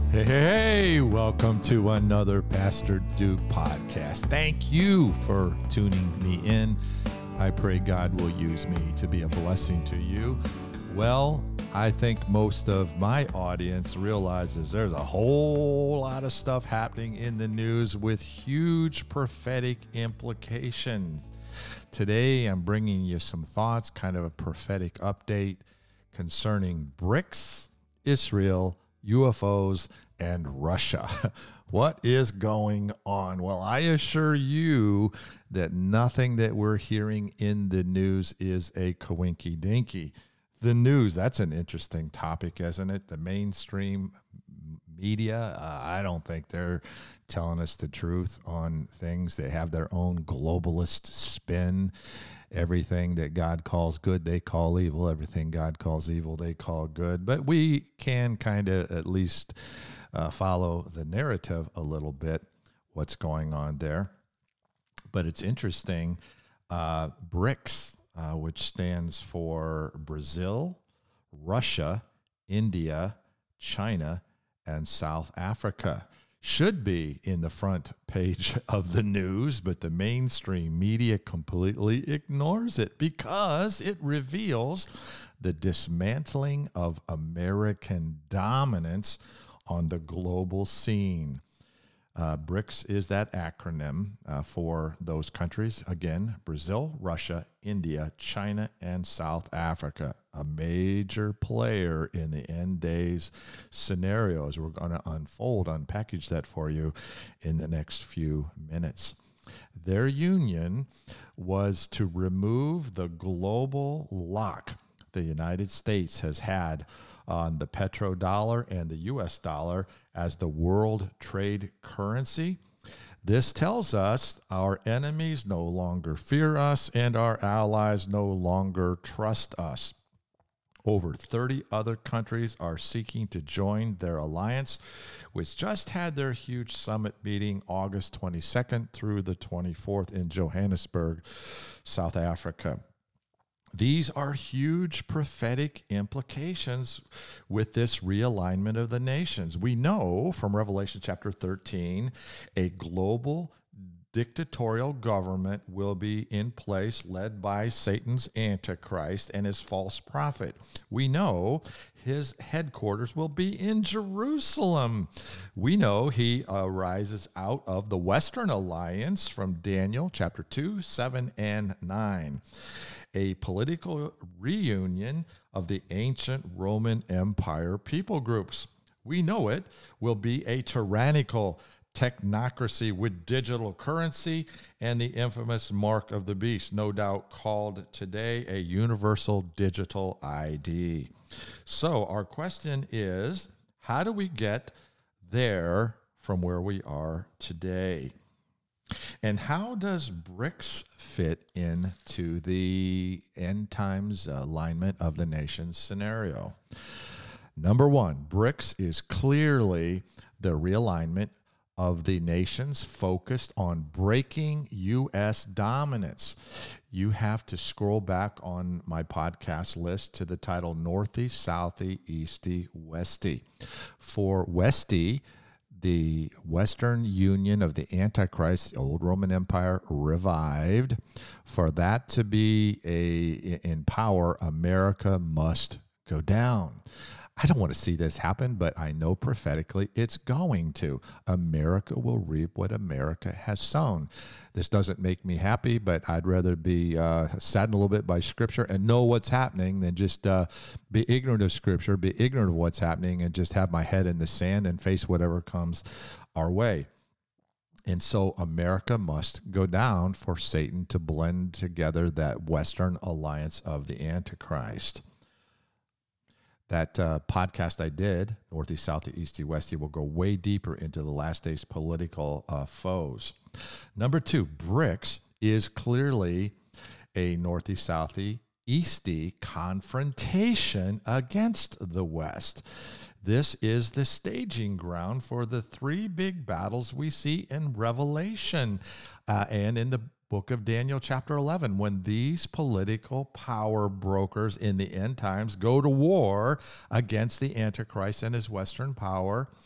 Hey, welcome to another Pastor Duke podcast. Thank you for tuning me in. I pray God will use me to be a blessing to you. Well, I think most of my audience realizes there's a whole lot of stuff happening in the news with huge prophetic implications. Today, I'm bringing you some thoughts, kind of a prophetic update concerning BRICS, Israel, UFOs, and Russia. What is going on? Well, I assure you that nothing that we're hearing in the news is a coinky-dinky. The news, that's an interesting topic, isn't it? The mainstream media, I don't think they're telling us the truth on things. They have their own globalist spin. Everything that God calls good, they call evil. Everything God calls evil, they call good. But we can kind of at least follow the narrative a little bit, what's going on there. But it's interesting, BRICS, which stands for Brazil, Russia, India, China, and South Africa, should be in the front page of the news, but the mainstream media completely ignores it because it reveals the dismantling of American dominance on the global scene. BRICS is that acronym for those countries. Again, Brazil, Russia, India, China, and South Africa, a major player in the end days scenarios. We're going to unpackage that for you in the next few minutes. Their union was to remove the global lock the United States has had on the petrodollar and the U.S. dollar as the world trade currency. This tells us our enemies no longer fear us and our allies no longer trust us. Over 30 other countries are seeking to join their alliance, which just had their huge summit meeting August 22nd through the 24th in Johannesburg, South Africa. These are huge prophetic implications with this realignment of the nations. We know from Revelation chapter 13, a global dictatorial government will be in place led by Satan's Antichrist and his false prophet. We know his headquarters will be in Jerusalem. We know he arises out of the Western Alliance from Daniel chapter 2, 7, and 9. A political reunion of the ancient Roman Empire people groups. We know it will be a tyrannical technocracy with digital currency and the infamous mark of the beast, no doubt called today a universal digital ID. So our question is, how do we get there from where we are today? And how does BRICS fit into the end times alignment of the nations scenario? Number one, BRICS is clearly the realignment of the nations focused on breaking U.S. dominance. You have to scroll back on my podcast list to the title Northy, Southy, Easty, Westy. For Westy, the Western Union of the Antichrist, the old Roman Empire, revived. For that to be in power, America must go down. I don't want to see this happen, but I know prophetically it's going to. America will reap what America has sown. This doesn't make me happy, but I'd rather be saddened a little bit by Scripture and know what's happening than just be ignorant of Scripture, be ignorant of what's happening, and just have my head in the sand and face whatever comes our way. And so America must go down for Satan to blend together that Western alliance of the Antichrist. That podcast I did, Northy, Southy, Easty, Westy, will go way deeper into the last days political foes. Number two, BRICS is clearly a Northy, Southy, Easty confrontation against the West. This is the staging ground for the three big battles we see in Revelation and in the book of Daniel chapter 11, when these political power brokers in the end times go to war against the Antichrist and his Western power,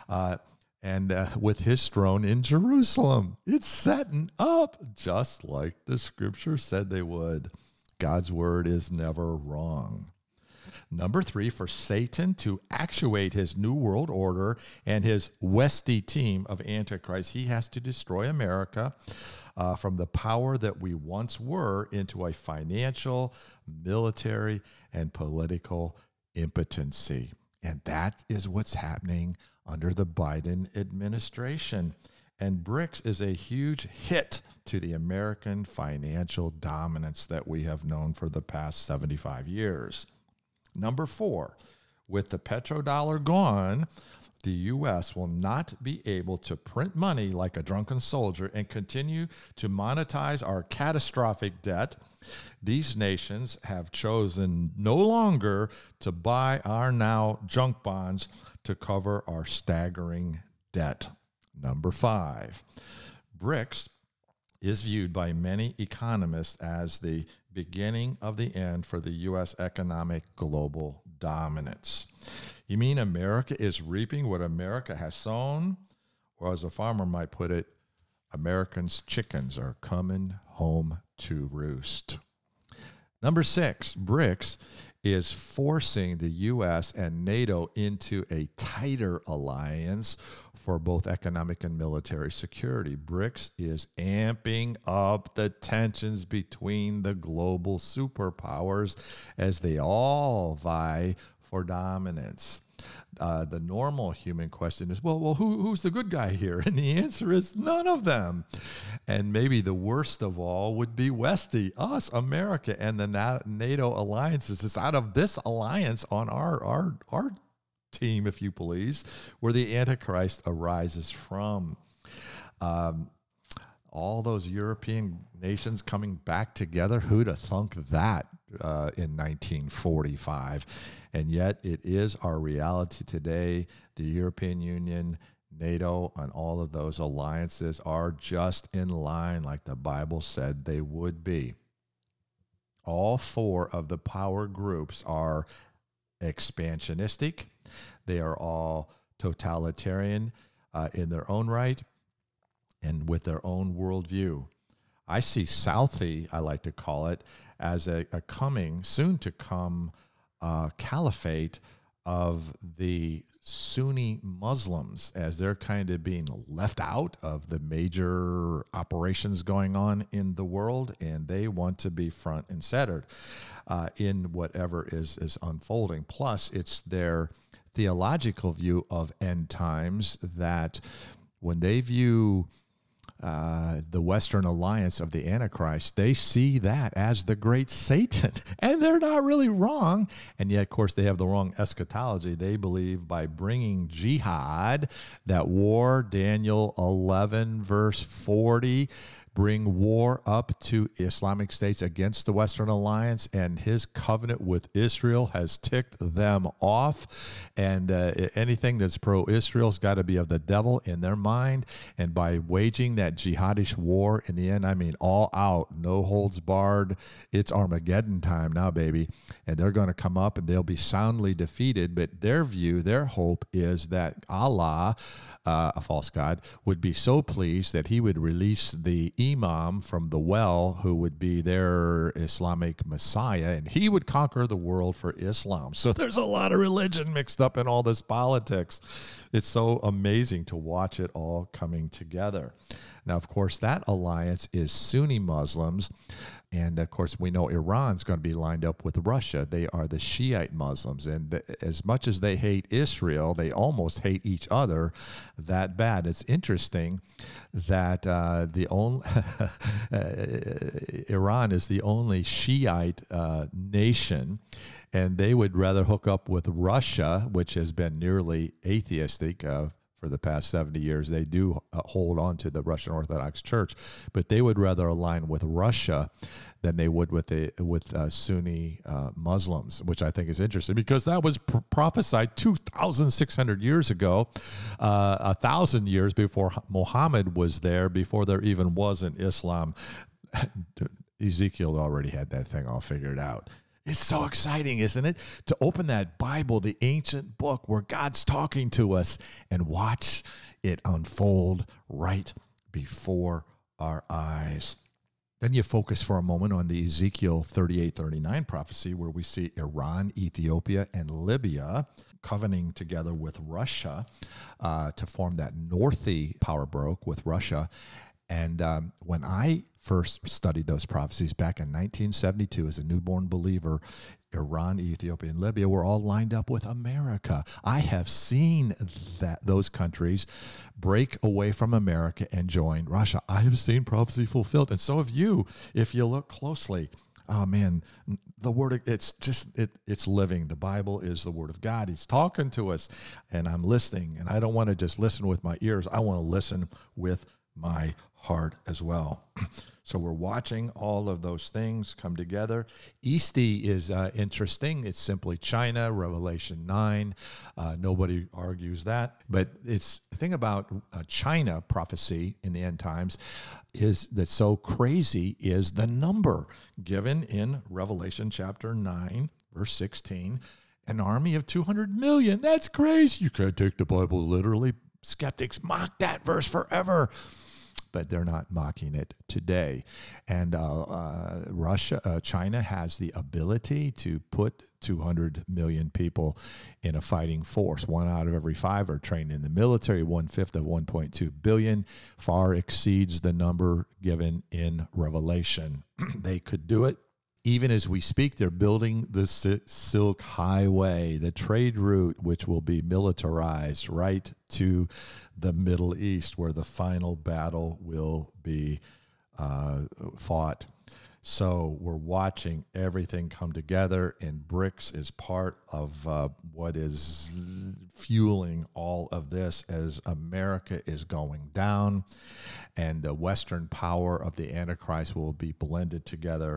and with his throne in Jerusalem. It's setting up just like the scripture said they would. God's word is never wrong. Number 3, for Satan to actuate his new world order and his Westy team of Antichrist, he has to destroy America from the power that we once were into a financial, military, and political impotency. And that is what's happening under the Biden administration. And BRICS is a huge hit to the American financial dominance that we have known for the past 75 years. Number 4, with the petrodollar gone, the U.S. will not be able to print money like a drunken soldier and continue to monetize our catastrophic debt. These nations have chosen no longer to buy our now junk bonds to cover our staggering debt. Number 5, BRICS is viewed by many economists as the beginning of the end for the U.S. economic global dominance. You mean America is reaping what America has sown? Or as a farmer might put it, Americans' chickens are coming home to roost. Number 6, BRICS is forcing the U.S. and NATO into a tighter alliance for both economic and military security. BRICS is amping up the tensions between the global superpowers as they all vie for dominance. The normal human question is, well, who's the good guy here? And the answer is none of them. And maybe the worst of all would be Westy, us, America, and the NATO alliances. It's out of this alliance on our team, if you please, where the Antichrist arises from. All those European nations coming back together, who'd have thunk that in 1945? And yet it is our reality today. The European Union, NATO, and all of those alliances are just in line like the Bible said they would be. All 4 of the power groups are expansionistic. They are all totalitarian in their own right and with their own worldview. I see Southie, I like to call it, as a coming, soon to come caliphate of the Sunni Muslims, as they're kind of being left out of the major operations going on in the world, and they want to be front and centered in whatever is unfolding. Plus, it's their theological view of end times that when they view the Western alliance of the Antichrist, they see that as the great Satan. And they're not really wrong. And yet, of course, they have the wrong eschatology. They believe by bringing jihad, that war, Daniel 11, verse 40, bring war up to Islamic states against the Western alliance, and his covenant with Israel has ticked them off. And anything that's pro-Israel's got to be of the devil in their mind. And by waging that jihadish war, in the end, I mean all out, no holds barred, it's Armageddon time now, baby. And they're going to come up and they'll be soundly defeated. But their view, their hope is that Allah, a false god, would be so pleased that he would release the imam from the well, who would be their Islamic messiah, and he would conquer the world for Islam. So there's a lot of religion mixed up in all this politics. It's so amazing to watch it all coming together. Now, of course, that alliance is Sunni Muslims. And, of course, we know Iran's going to be lined up with Russia. They are the Shiite Muslims. And as much as they hate Israel, they almost hate each other that bad. It's interesting that Iran is the only Shiite nation, and they would rather hook up with Russia, which has been nearly atheistic for the past 70 years. They do hold on to the Russian Orthodox Church, but they would rather align with Russia than they would with Sunni Muslims, which I think is interesting because that was prophesied 2,600 years ago, 1,000 years before Muhammad was there, before there even was an Islam. Ezekiel already had that thing all figured out. It's so exciting, isn't it? To open that Bible, the ancient book where God's talking to us, and watch it unfold right before our eyes. Then you focus for a moment on the Ezekiel 38-39 prophecy, where we see Iran, Ethiopia, and Libya covenanting together with Russia to form that Northy power broke with Russia. And when I first studied those prophecies back in 1972 as a newborn believer, Iran, Ethiopia, and Libya were all lined up with America. I have seen those countries break away from America and join Russia. I have seen prophecy fulfilled, and so have you, if you look closely. Oh man, the word, it's living. The Bible is the word of God. He's talking to us, and I'm listening, and I don't want to just listen with my ears. I want to listen with my heart as well. So we're watching all of those things come together. Eastie is interesting. It's simply China, Revelation 9. Nobody argues that. But it's the thing about China prophecy in the end times is that's so crazy is the number given in Revelation chapter 9, verse 16, an army of 200 million. That's crazy. You can't take the Bible literally. Skeptics mock that verse forever, but they're not mocking it today. And China has the ability to put 200 million people in a fighting force. 1 out of every 5 are trained in the military. 1/5 of 1.2 billion far exceeds the number given in Revelation. They could do it. Even as we speak, they're building the Silk Highway, the trade route, which will be militarized right to the Middle East, where the final battle will be fought. So we're watching everything come together, and BRICS is part of what is fueling all of this as America is going down, and the Western power of the Antichrist will be blended together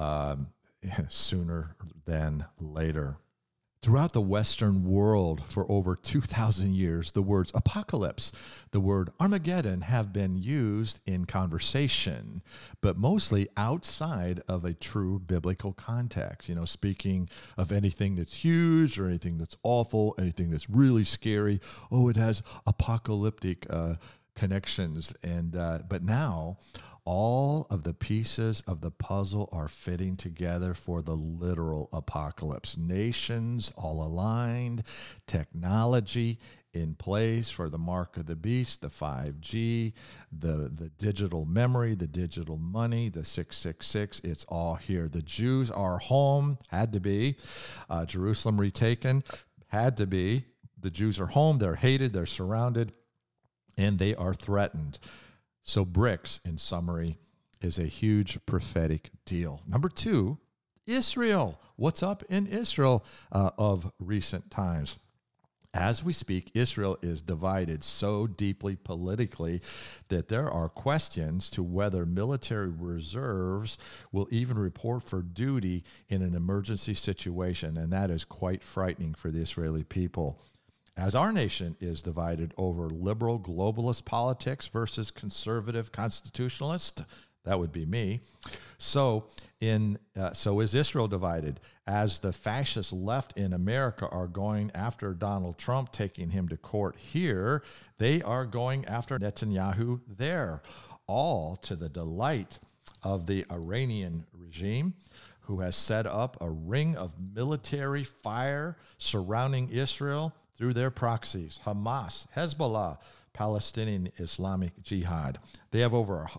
sooner than later. Throughout the Western world for over 2,000 years, the words apocalypse, the word Armageddon have been used in conversation, but mostly outside of a true biblical context. Speaking of anything that's huge or anything that's awful, anything that's really scary. Oh, it has apocalyptic connections. But now all of the pieces of the puzzle are fitting together for the literal apocalypse. Nations all aligned, technology in place for the mark of the beast, the 5G, the digital memory, the digital money, the 666, it's all here. The Jews are home, had to be. Jerusalem retaken, had to be. The Jews are home, they're hated, they're surrounded, and they are threatened. So BRICS, in summary, is a huge prophetic deal. Number 2, Israel. What's up in Israel of recent times? As we speak, Israel is divided so deeply politically that there are questions to whether military reserves will even report for duty in an emergency situation, and that is quite frightening for the Israeli people. As our nation is divided over liberal globalist politics versus conservative constitutionalist, that would be me. So is Israel divided. As the fascist left in America are going after Donald Trump, taking him to court here, they are going after Netanyahu there, all to the delight of the Iranian regime, who has set up a ring of military fire surrounding Israel through their proxies, Hamas, Hezbollah, Palestinian Islamic Jihad. They have over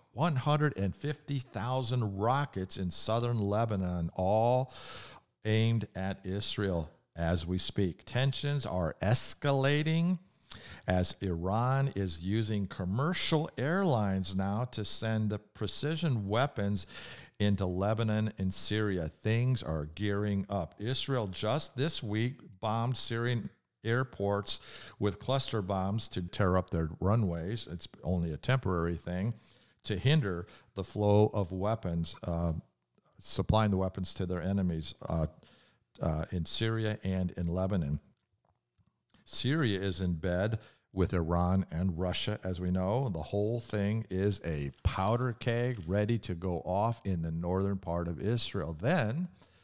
150,000 rockets in southern Lebanon, all aimed at Israel as we speak. Tensions are escalating as Iran is using commercial airlines now to send precision weapons into Lebanon and Syria. Things are gearing up. Israel just this week bombed Syrian airports with cluster bombs to tear up their runways. It's only a temporary thing to hinder the flow of weapons, supplying the weapons to their enemies in Syria and in Lebanon. Syria is in bed with Iran and Russia, as we know. The whole thing is a powder keg ready to go off in the northern part of Israel. Then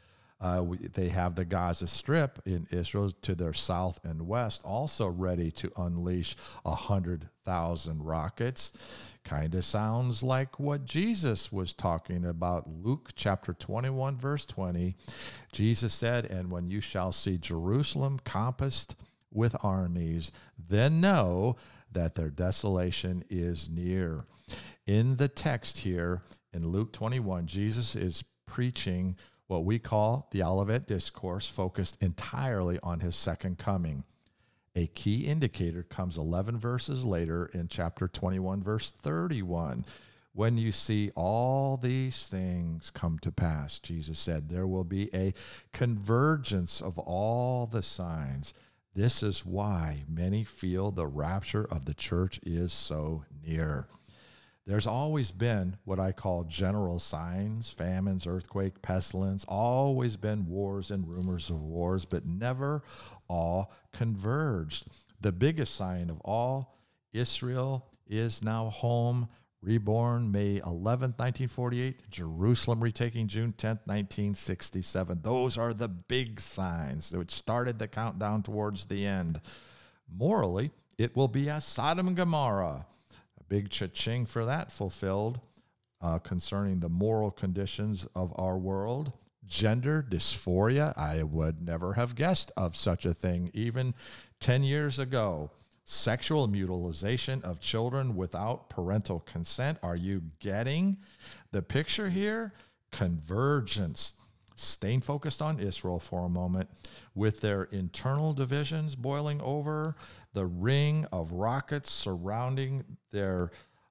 They have the Gaza Strip in Israel to their south and west, also ready to unleash 100,000 rockets. Kind of sounds like what Jesus was talking about. Luke chapter 21, verse 20. Jesus said, "And when you shall see Jerusalem compassed with armies, then know that their desolation is near." In the text here in Luke 21, Jesus is preaching what we call the Olivet Discourse, focused entirely on his second coming. A key indicator comes 11 verses later in chapter 21, verse 31. When you see all these things come to pass, Jesus said, there will be a convergence of all the signs. This is why many feel the rapture of the church is so near. There's always been what I call general signs: famines, earthquake, pestilence, always been wars and rumors of wars, but never all converged. The biggest sign of all, Israel is now home, reborn May 11th, 1948, Jerusalem retaking June 10th, 1967. Those are the big signs which started the countdown towards the end. Morally, it will be a Sodom and Gomorrah. Big cha-ching for that fulfilled concerning the moral conditions of our world. Gender dysphoria, I would never have guessed of such a thing even 10 years ago. Sexual mutilization of children without parental consent. Are you getting the picture here? Convergence. Staying focused on Israel for a moment, with their internal divisions boiling over, the ring of rockets surrounding their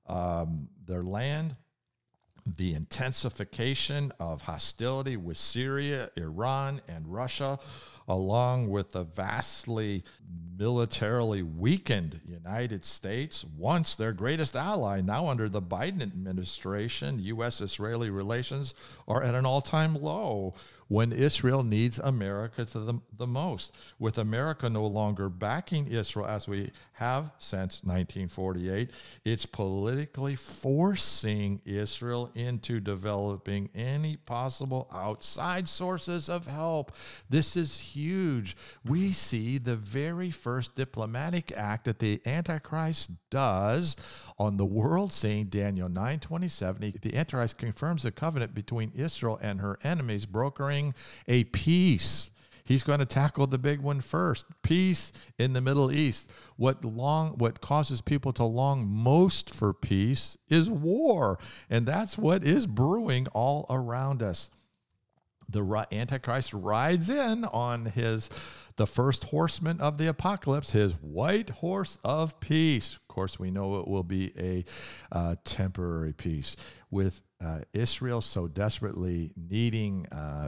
land, the intensification of hostility with Syria, Iran, and Russia, along with the vastly militarily weakened United States, once their greatest ally. Now under the Biden administration, U.S.-Israeli relations are at an all-time low when Israel needs America to the most. With America no longer backing Israel as we have since 1948, it's politically forcing Israel into developing any possible outside sources of help. This is huge. We see the very first diplomatic act that the Antichrist does on the world scene, Daniel 9:27. The Antichrist confirms a covenant between Israel and her enemies, brokering a peace. He's going to tackle the big one first. Peace in the Middle East. What causes people to long most for peace is war, and that's what is brewing all around us. The Antichrist rides in on the first horseman of the apocalypse, his white horse of peace. Of course, we know it will be a temporary peace. With Israel so desperately needing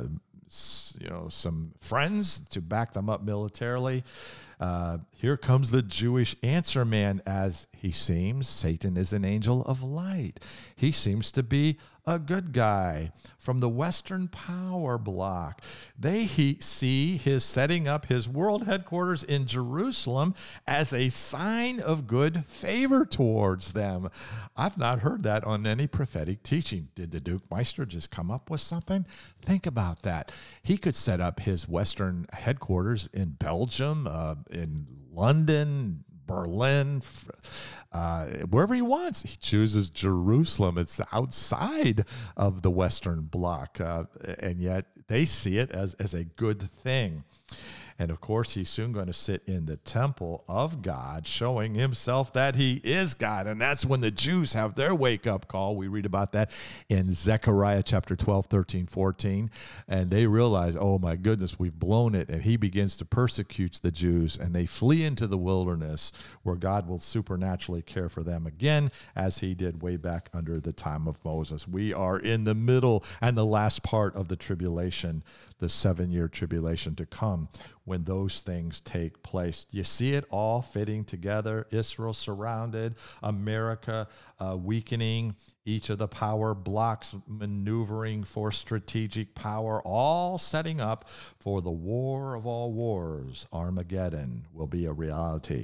some friends to back them up militarily, here comes the Jewish answer man. As he seems, Satan is an angel of light. He seems to be a good guy from the Western power bloc. They see his setting up his world headquarters in Jerusalem as a sign of good favor towards them. I've not heard that on any prophetic teaching. Did the Duke Meister just come up with something? Think about that. He could set up his Western headquarters in Belgium, in London, Berlin, wherever he wants. He chooses Jerusalem. It's outside of the Western bloc, and yet they see it as a good thing. And of course, he's soon going to sit in the temple of God, showing himself that he is God. And that's when the Jews have their wake-up call. We read about that in Zechariah chapter 12, 13, 14. And they realize, oh my goodness, we've blown it. And he begins to persecute the Jews. And they flee into the wilderness, where God will supernaturally care for them again, as he did way back under the time of Moses. We are in the middle and the last part of the tribulation, the 7-year tribulation to come, when those things take place. You see it all fitting together. Israel surrounded, America weakening, each of the power blocks maneuvering for strategic power, all setting up for the war of all wars. Armageddon will be a reality.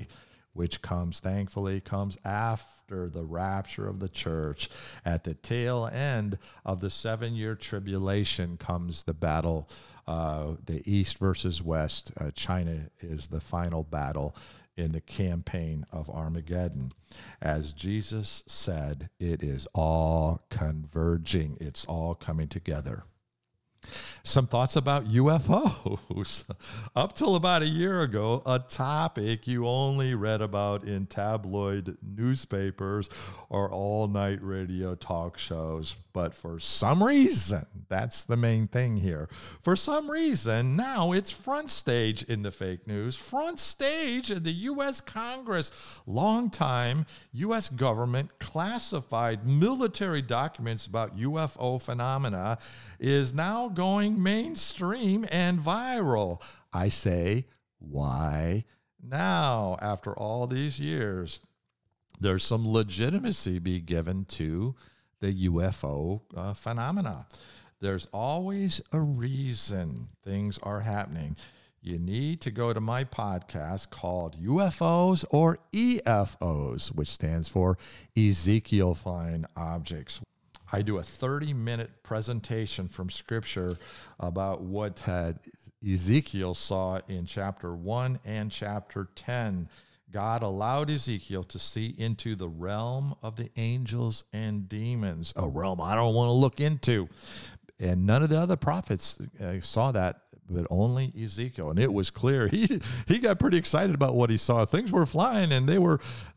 which thankfully comes after the rapture of the church. At the tail end of the 7-year tribulation comes the battle, the East versus West. China is the final battle in the campaign of Armageddon. As Jesus said, it is all converging. It's all coming together. Some thoughts about UFOs. Up till about a year ago, a topic you only read about in tabloid newspapers or all-night radio talk shows. But for some reason, that's the main thing here. For some reason, now it's front stage in the fake news, front stage in the U.S. Congress. Long-time U.S. government classified military documents about UFO phenomena is now going mainstream and viral. I say, why now? After all these years, there's some legitimacy be given to the UFO phenomena. There's always a reason things are happening. You need to go to my podcast called UFOs or EFOs, which stands for Ezekiel Flying Objects. I do a 30-minute presentation from Scripture about what Ezekiel saw in chapter 1 and chapter 10. God allowed Ezekiel to see into the realm of the angels and demons, a realm I don't want to look into. And none of the other prophets saw that, but only Ezekiel. And it was clear. He got pretty excited about what he saw. Things were flying, and they were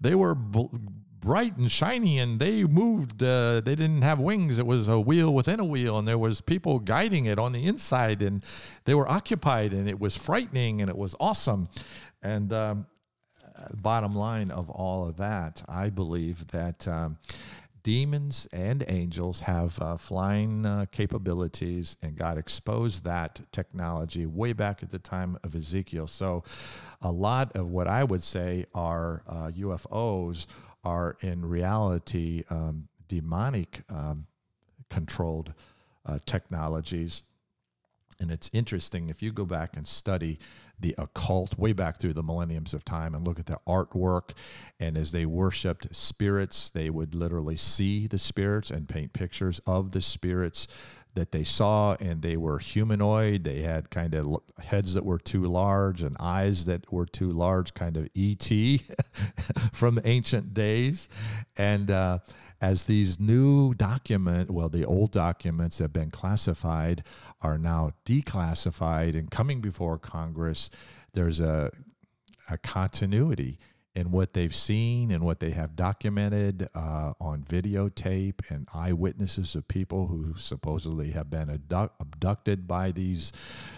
bright and shiny, and they moved. They didn't have wings. It was a wheel within a wheel, and there was people guiding it on the inside, and they were occupied, and it was frightening, and it was awesome. And bottom line of all of that, I believe that demons and angels have flying capabilities, and God exposed that technology way back at the time of Ezekiel. So a lot of what I would say are UFOs are in reality demonic controlled technologies. And it's interesting, if you go back and study the occult way back through the millenniums of time and look at the artwork, and as they worshiped spirits, they would literally see the spirits and paint pictures of the spirits that they saw, and they were humanoid. They had kind of heads that were too large and eyes that were too large, kind of E.T. from ancient days. And as these new the old documents have been classified, are now declassified and coming before Congress, there's a continuity in what they've seen and what they have documented on videotape, and eyewitnesses of people who supposedly have been abducted by these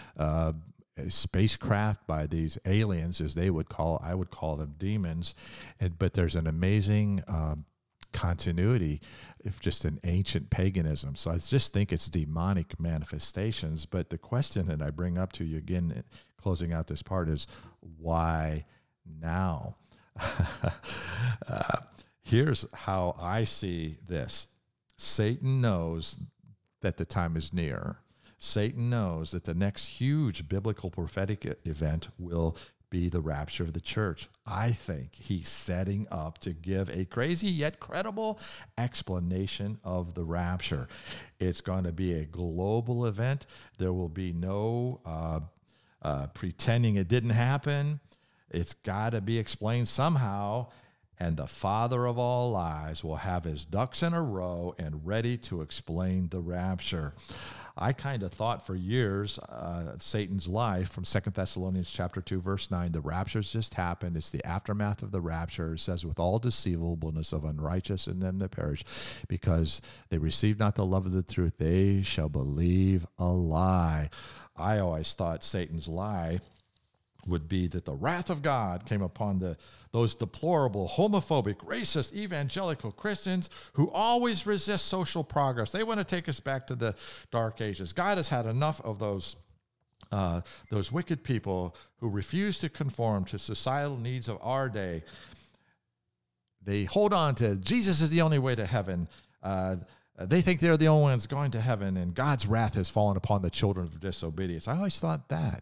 spacecraft, by these aliens, as I would call them demons. But there's an amazing continuity of just an ancient paganism. So I just think it's demonic manifestations. But the question that I bring up to you again, closing out this part, is why now? Here's how I see this. Satan knows that the time is near. Satan knows that the next huge biblical prophetic event will be the rapture of the church. I think he's setting up to give a crazy yet credible explanation of the rapture. It's going to be a global event. There will be no pretending it didn't happen. It's got to be explained somehow, and the father of all lies will have his ducks in a row and ready to explain the rapture. I kind of thought for years, Satan's lie from 2 Thessalonians chapter 2, verse 9, the rapture's just happened. It's the aftermath of the rapture. It says, with all deceivableness of unrighteous in them that perish, because they receive not the love of the truth, they shall believe a lie. I always thought Satan's lie would be that the wrath of God came upon those deplorable, homophobic, racist, evangelical Christians who always resist social progress. They want to take us back to the Dark Ages. God has had enough of those wicked people who refuse to conform to societal needs of our day. They hold on to Jesus is the only way to heaven. They think they're the only ones going to heaven, and God's wrath has fallen upon the children of disobedience. I always thought that.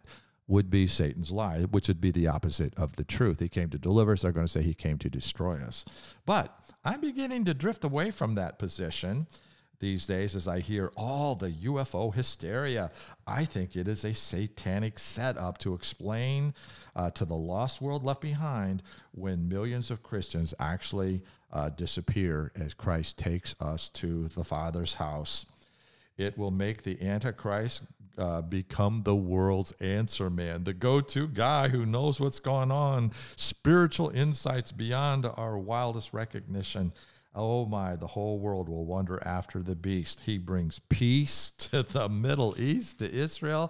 would be Satan's lie, which would be the opposite of the truth. He came to deliver us. They're going to say he came to destroy us. But I'm beginning to drift away from that position these days as I hear all the UFO hysteria. I think it is a satanic setup to explain to the lost world left behind when millions of Christians actually disappear as Christ takes us to the Father's house. It will make the Antichrist become the world's answer man, the go-to guy who knows what's going on, spiritual insights beyond our wildest recognition. Oh my, the whole world will wonder after the beast. He brings peace to the Middle East, to Israel.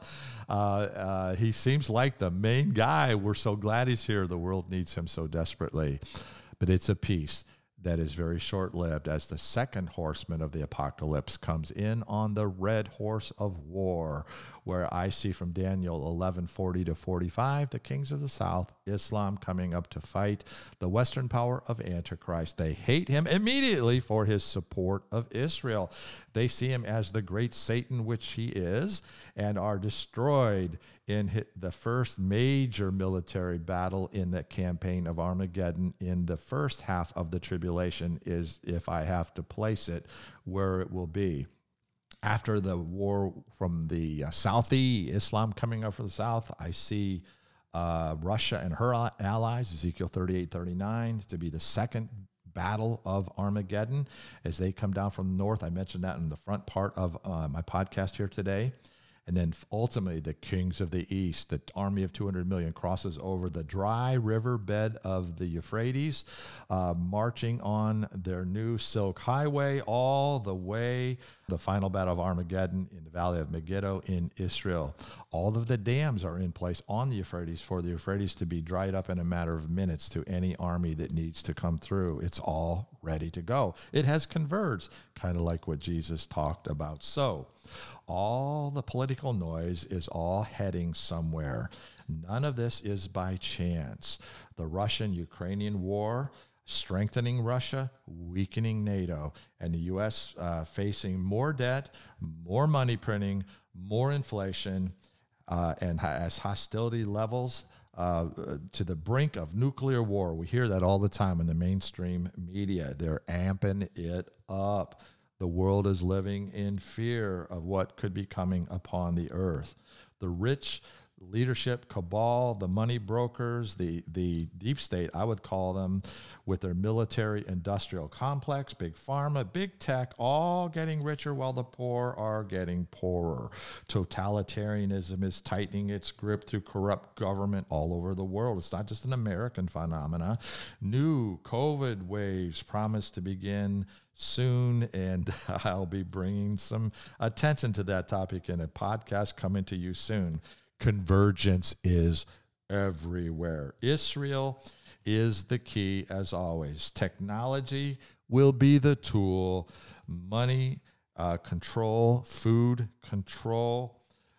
He seems like the main guy. We're so glad he's here. The world needs him so desperately. But it's a peace that is very short-lived as the second horseman of the apocalypse comes in on the red horse of war, where I see from Daniel 11:40 to 45, the kings of the south, Islam coming up to fight the Western power of Antichrist. They hate him immediately for his support of Israel. They see him as the great Satan, which he is, and are destroyed in the first major military battle in the campaign of Armageddon in the first half of the tribulation is, if I have to place it, where it will be. After the war from the Southie, Islam coming up from the south, I see Russia and her allies, Ezekiel 38:39, to be the second battle of Armageddon as they come down from the north. I mentioned that in the front part of my podcast here today. And then ultimately, the kings of the east, the army of 200 million, crosses over the dry river bed of the Euphrates, marching on their new Silk Highway all the way, the final battle of Armageddon in the valley of Megiddo in Israel. All of the dams are in place on the Euphrates for the Euphrates to be dried up in a matter of minutes to any army that needs to come through. It's all ready to go. It has converged, kind of like what Jesus talked about. So, all the political noise is all heading somewhere. None of this is by chance. The Russian-Ukrainian war, strengthening Russia, weakening NATO, and the U.S. Facing more debt, more money printing, more inflation, and as hostility levels to the brink of nuclear war. We hear that all the time in the mainstream media. They're amping it up. The world is living in fear of what could be coming upon the earth. The rich leadership cabal, the money brokers, the deep state, I would call them, with their military industrial complex, big pharma, big tech, all getting richer while the poor are getting poorer. Totalitarianism is tightening its grip through corrupt government all over the world. It's not just an American phenomena. New COVID waves promise to begin soon, and I'll be bringing some attention to that topic in a podcast coming to you soon. Convergence is everywhere. Israel is the key, as always. Technology will be the tool. Money control, food control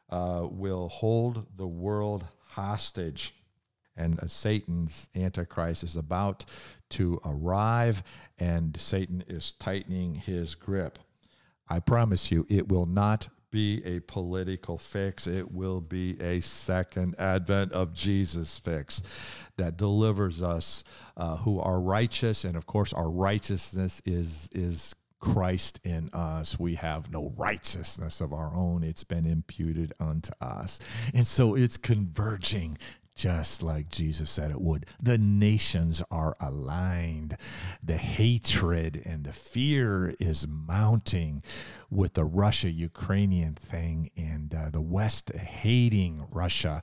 will hold the world hostage. And Satan's Antichrist is about to arrive, and Satan is tightening his grip. I promise you, it will not be a political fix. It will be a second advent of Jesus fix that delivers us who are righteous. And of course, our righteousness is Christ in us. We have no righteousness of our own. It's been imputed unto us. And so it's converging just like Jesus said it would. The nations are aligned. The hatred and the fear is mounting with the Russia-Ukrainian thing, and the West hating Russia,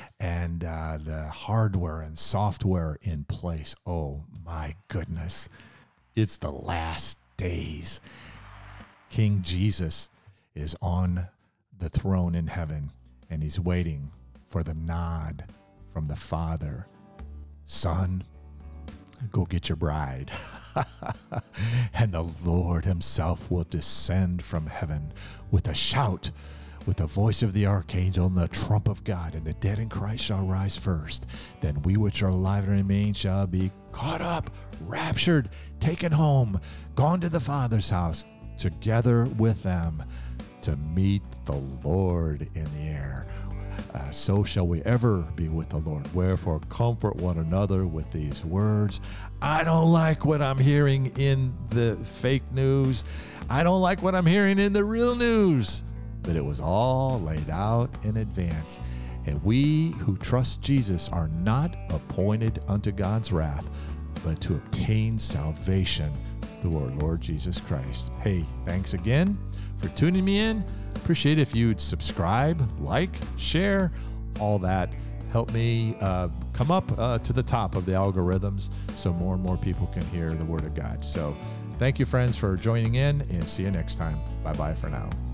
and the hardware and software in place. Oh my goodness. It's the last days. King Jesus is on the throne in heaven, and he's waiting for the nod from the Father. Son, go get your bride. And the Lord himself will descend from heaven with a shout, with the voice of the archangel and the trump of God, and the dead in Christ shall rise first. Then we which are alive and remain shall be caught up, raptured, taken home, gone to the Father's house, together with them to meet the Lord in the air. So shall we ever be with the Lord. Wherefore, comfort one another with these words. I don't like what I'm hearing in the fake news. I don't like what I'm hearing in the real news. But it was all laid out in advance. And we who trust Jesus are not appointed unto God's wrath, but to obtain salvation through our Lord Jesus Christ. Hey, thanks again for tuning me in. Appreciate it if you'd subscribe, like, share, all that. Help me come up to the top of the algorithms so more and more people can hear the Word of God. So thank you, friends, for joining in, and see you next time. Bye-bye for now.